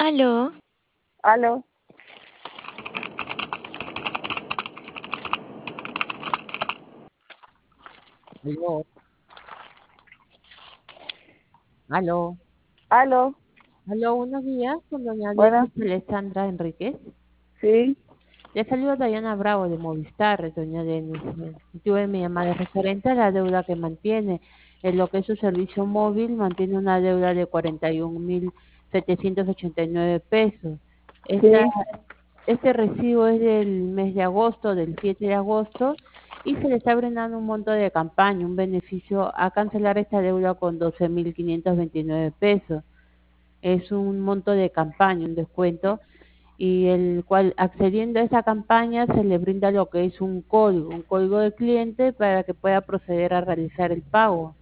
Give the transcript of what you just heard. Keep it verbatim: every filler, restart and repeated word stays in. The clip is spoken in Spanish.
Aló, Aló, Aló, aló, aló, aló, buenos días, con doña bueno, Denis Alessandra Enríquez. sí, Le saluda Dayana Bravo de Movistar, doña Denis. Eh, Tuve mi llamada referente a la deuda que mantiene. En lo que es su servicio móvil, mantiene una deuda de cuarenta y un mil setecientos ochenta y nueve pesos. Esta, sí, este recibo es del mes de agosto, del siete de agosto, y se le está brindando un monto de campaña, un beneficio a cancelar esta deuda con doce mil quinientos veintinueve pesos. Es un monto de campaña, un descuento, y el cual accediendo a esa campaña se le brinda lo que es un código, un código del cliente para que pueda proceder a realizar el pago.